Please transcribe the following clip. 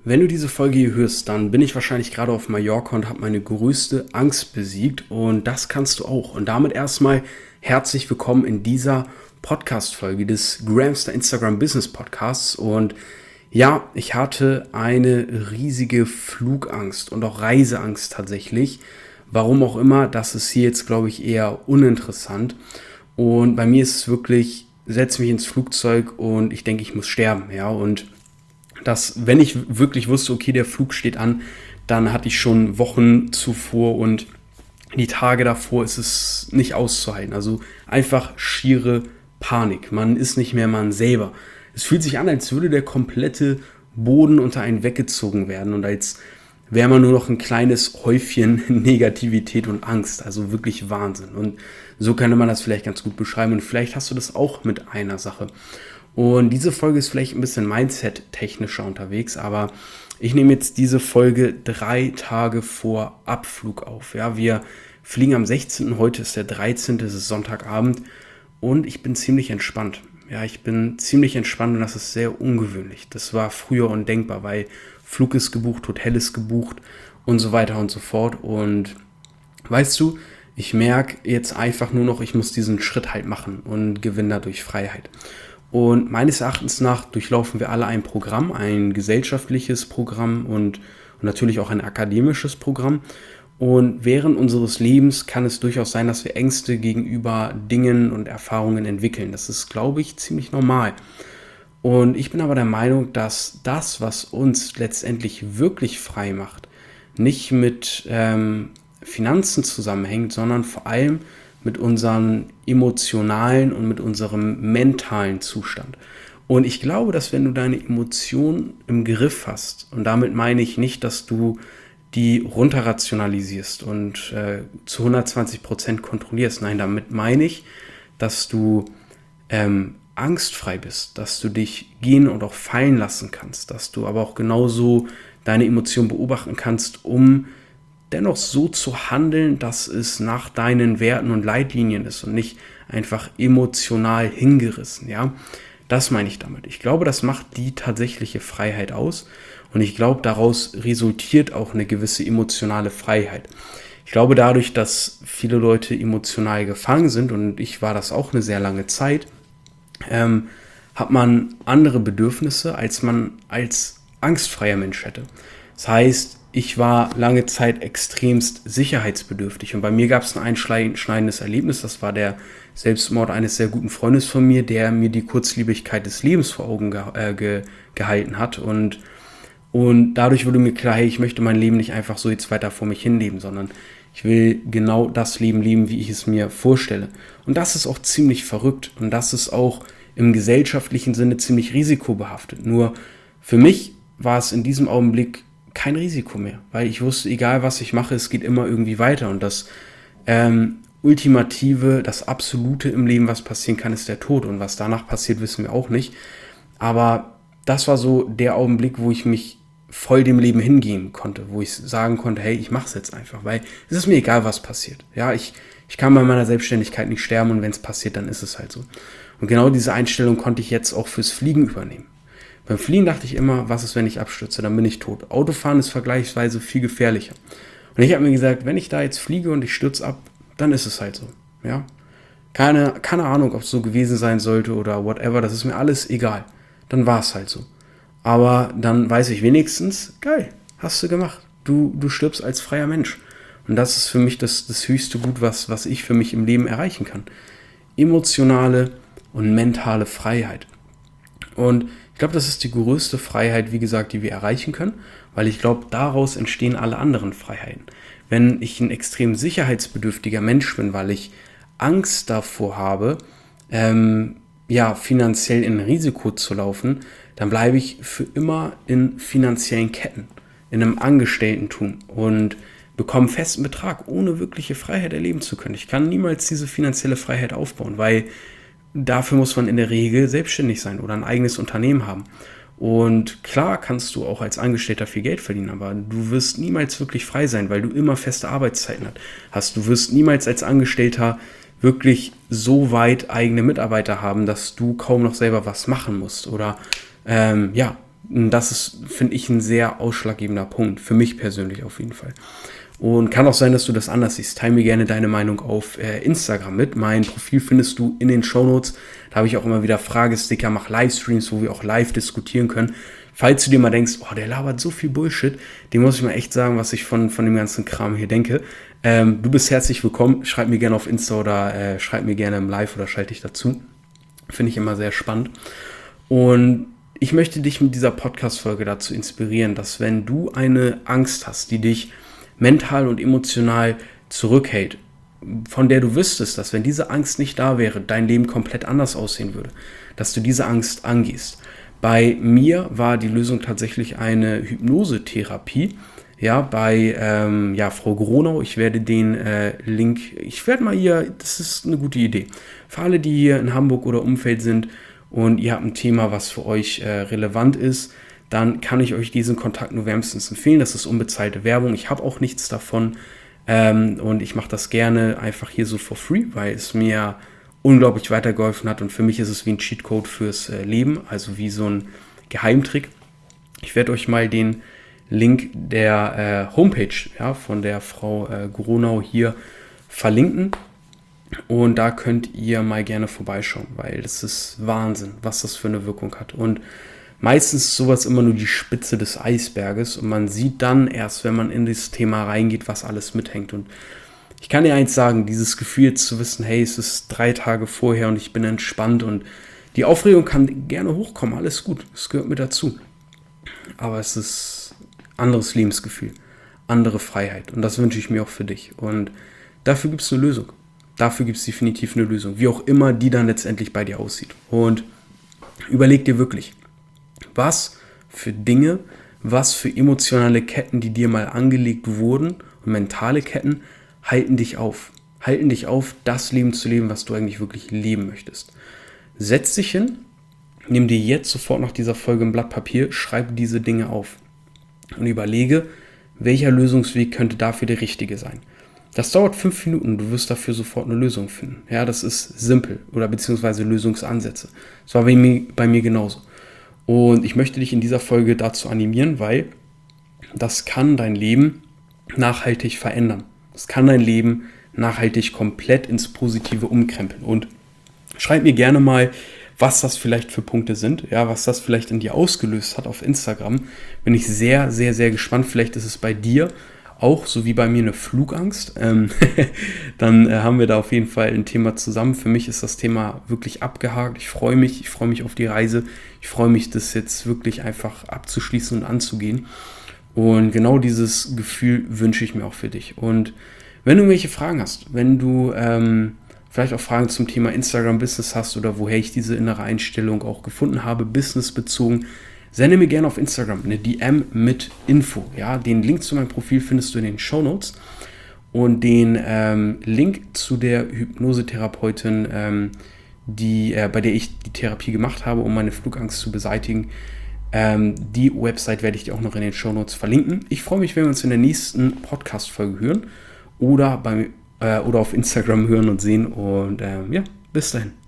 Wenn du diese Folge hier hörst, dann bin ich wahrscheinlich gerade auf Mallorca und habe meine größte Angst besiegt und das kannst du auch. Und damit erstmal herzlich willkommen in dieser Podcast-Folge des Gramster Instagram Business Podcasts. Und ja, ich hatte eine riesige Flugangst und auch Reiseangst tatsächlich. Warum auch immer, das ist hier jetzt, glaube ich, eher uninteressant. Und bei mir ist es wirklich, setz mich ins Flugzeug und ich denke, ich muss sterben, ja, und dass, wenn ich wirklich wusste, okay, der Flug steht an, dann hatte ich schon Wochen zuvor und die Tage davor ist es nicht auszuhalten. Also einfach schiere Panik. Man ist nicht mehr man selber. Es fühlt sich an, als würde der komplette Boden unter einen weggezogen werden und als wäre man nur noch ein kleines Häufchen Negativität und Angst. Also wirklich Wahnsinn. Und so könnte man das vielleicht ganz gut beschreiben. Und vielleicht hast du das auch mit einer Sache. Und diese Folge ist vielleicht ein bisschen Mindset-technischer unterwegs, aber ich nehme jetzt diese Folge 3 Tage vor Abflug auf. Ja, wir fliegen am 16., heute ist der 13., es ist Sonntagabend und ich bin ziemlich entspannt. Ja, ich bin ziemlich entspannt und das ist sehr ungewöhnlich. Das war früher undenkbar, weil Flug ist gebucht, Hotel ist gebucht und so weiter und so fort. Und weißt du, ich merke jetzt einfach nur noch, ich muss diesen Schritt halt machen und gewinne dadurch Freiheit. Und meines Erachtens nach durchlaufen wir alle ein Programm, ein gesellschaftliches Programm und natürlich auch ein akademisches Programm. Und während unseres Lebens kann es durchaus sein, dass wir Ängste gegenüber Dingen und Erfahrungen entwickeln. Das ist, glaube ich, ziemlich normal. Und ich bin aber der Meinung, dass das, was uns letztendlich wirklich frei macht, nicht mit Finanzen zusammenhängt, sondern vor allem mit unserem emotionalen und mit unserem mentalen Zustand. Und ich glaube, dass wenn du deine Emotionen im Griff hast, und damit meine ich nicht, dass du die runterrationalisierst und zu 120% kontrollierst. Nein, damit meine ich, dass du angstfrei bist, dass du dich gehen und auch fallen lassen kannst, dass du aber auch genauso deine Emotionen beobachten kannst, um dennoch so zu handeln, dass es nach deinen Werten und Leitlinien ist und nicht einfach emotional hingerissen, ja. Das meine ich damit. Ich glaube, das macht die tatsächliche Freiheit aus und ich glaube, daraus resultiert auch eine gewisse emotionale Freiheit. Ich glaube, dadurch, dass viele Leute emotional gefangen sind und ich war das auch eine sehr lange Zeit, hat man andere Bedürfnisse, als man als angstfreier Mensch hätte. Das heißt, ich war lange Zeit extremst sicherheitsbedürftig und bei mir gab es ein einschneidendes Erlebnis, das war der Selbstmord eines sehr guten Freundes von mir, der mir die Kurzlebigkeit des Lebens vor Augen gehalten hat und dadurch wurde mir klar, hey, ich möchte mein Leben nicht einfach so jetzt weiter vor mich hinleben, sondern ich will genau das Leben leben, wie ich es mir vorstelle. Und das ist auch ziemlich verrückt und das ist auch im gesellschaftlichen Sinne ziemlich risikobehaftet. Nur für mich war es in diesem Augenblick kein Risiko mehr, weil ich wusste, egal was ich mache, es geht immer irgendwie weiter und das Ultimative, das Absolute im Leben, was passieren kann, ist der Tod und was danach passiert, wissen wir auch nicht, aber das war so der Augenblick, wo ich mich voll dem Leben hingehen konnte, wo ich sagen konnte, hey, ich mache es jetzt einfach, weil es ist mir egal, was passiert. Ja, ich kann bei meiner Selbstständigkeit nicht sterben und wenn es passiert, dann ist es halt so. Und genau diese Einstellung konnte ich jetzt auch fürs Fliegen übernehmen. Beim Fliegen dachte ich immer, was ist, wenn ich abstürze, dann bin ich tot. Autofahren ist vergleichsweise viel gefährlicher. Und ich habe mir gesagt, wenn ich da jetzt fliege und ich stürze ab, dann ist es halt so. Ja? Keine Ahnung, ob es so gewesen sein sollte oder whatever, das ist mir alles egal. Dann war es halt so. Aber dann weiß ich wenigstens, geil, hast du gemacht. Du stirbst als freier Mensch. Und das ist für mich das höchste Gut, was ich für mich im Leben erreichen kann. Emotionale und mentale Freiheit. Und ich glaube, das ist die größte Freiheit, wie gesagt, die wir erreichen können, weil ich glaube, daraus entstehen alle anderen Freiheiten. Wenn ich ein extrem sicherheitsbedürftiger Mensch bin, weil ich Angst davor habe, finanziell in Risiko zu laufen, dann bleibe ich für immer in finanziellen Ketten, in einem Angestelltentum und bekomme einen festen Betrag, ohne wirkliche Freiheit erleben zu können. Ich kann niemals diese finanzielle Freiheit aufbauen, weil dafür muss man in der Regel selbstständig sein oder ein eigenes Unternehmen haben. Und klar kannst du auch als Angestellter viel Geld verdienen, aber du wirst niemals wirklich frei sein, weil du immer feste Arbeitszeiten hast. Du wirst niemals als Angestellter wirklich so weit eigene Mitarbeiter haben, dass du kaum noch selber was machen musst oder Das ist, finde ich, ein sehr ausschlaggebender Punkt. Für mich persönlich auf jeden Fall. Und kann auch sein, dass du das anders siehst. Teil mir gerne deine Meinung auf Instagram mit. Mein Profil findest du in den Shownotes. Da habe ich auch immer wieder Fragesticker, mache Livestreams, wo wir auch live diskutieren können. Falls du dir mal denkst, oh, der labert so viel Bullshit, dem muss ich mal echt sagen, was ich von dem ganzen Kram hier denke. Du bist herzlich willkommen. Schreib mir gerne auf Insta oder schreib mir gerne im Live oder schalte dich dazu. Finde ich immer sehr spannend. Und ich möchte dich mit dieser Podcast-Folge dazu inspirieren, dass wenn du eine Angst hast, die dich mental und emotional zurückhält, von der du wüsstest, dass wenn diese Angst nicht da wäre, dein Leben komplett anders aussehen würde, dass du diese Angst angehst. Bei mir war die Lösung tatsächlich eine Hypnosetherapie, ja, bei Frau Gronau. Ich werde den Link, das ist eine gute Idee. Für alle, die hier in Hamburg oder Umfeld sind und ihr habt ein Thema, was für euch relevant ist, dann kann ich euch diesen Kontakt nur wärmstens empfehlen. Das ist unbezahlte Werbung. Ich habe auch nichts davon und ich mache das gerne einfach hier so for free, weil es mir unglaublich weitergeholfen hat und für mich ist es wie ein Cheatcode fürs Leben, also wie so ein Geheimtrick. Ich werde euch mal den Link der Homepage von der Frau Gronau hier verlinken und da könnt ihr mal gerne vorbeischauen, weil das ist Wahnsinn, was das für eine Wirkung hat. Und meistens ist sowas immer nur die Spitze des Eisberges und man sieht dann erst, wenn man in das Thema reingeht, was alles mithängt. Und ich kann dir eins sagen, dieses Gefühl jetzt zu wissen, hey, es ist 3 Tage vorher und ich bin entspannt und die Aufregung kann gerne hochkommen, alles gut, es gehört mit dazu. Aber es ist ein anderes Lebensgefühl, andere Freiheit und das wünsche ich mir auch für dich. Und dafür gibt es eine Lösung, dafür gibt es definitiv eine Lösung, wie auch immer die dann letztendlich bei dir aussieht. Und überleg dir wirklich, was für Dinge, was für emotionale Ketten, die dir mal angelegt wurden und mentale Ketten, halten dich auf, das Leben zu leben, was du eigentlich wirklich leben möchtest. Setz dich hin, nimm dir jetzt sofort nach dieser Folge ein Blatt Papier, schreib diese Dinge auf und überlege, welcher Lösungsweg könnte dafür der richtige sein. Das dauert 5 Minuten, du wirst dafür sofort eine Lösung finden. Ja, das ist simpel oder beziehungsweise Lösungsansätze. Das war bei mir genauso. Und ich möchte dich in dieser Folge dazu animieren, weil das kann dein Leben nachhaltig verändern. Das kann dein Leben nachhaltig komplett ins Positive umkrempeln. Und schreib mir gerne mal, was das vielleicht für Punkte sind, ja, was das vielleicht in dir ausgelöst hat auf Instagram. Bin ich sehr, sehr, sehr gespannt. Vielleicht ist es bei dir auch, so wie bei mir, eine Flugangst. Dann haben wir da auf jeden Fall ein Thema zusammen. Für mich ist das Thema wirklich abgehakt. Ich freue mich auf die Reise. Ich freue mich, das jetzt wirklich einfach abzuschließen und anzugehen. Und genau dieses Gefühl wünsche ich mir auch für dich. Und wenn du irgendwelche Fragen hast, wenn du vielleicht auch Fragen zum Thema Instagram-Business hast oder woher ich diese innere Einstellung auch gefunden habe, businessbezogen, sende mir gerne auf Instagram eine DM mit Info. Ja, den Link zu meinem Profil findest du in den Shownotes und den Link zu der Hypnosetherapeutin, bei der ich die Therapie gemacht habe, um meine Flugangst zu beseitigen. Die Website werde ich dir auch noch in den Shownotes verlinken. Ich freue mich, wenn wir uns in der nächsten Podcast-Folge hören oder auf Instagram hören und sehen. Und bis dahin.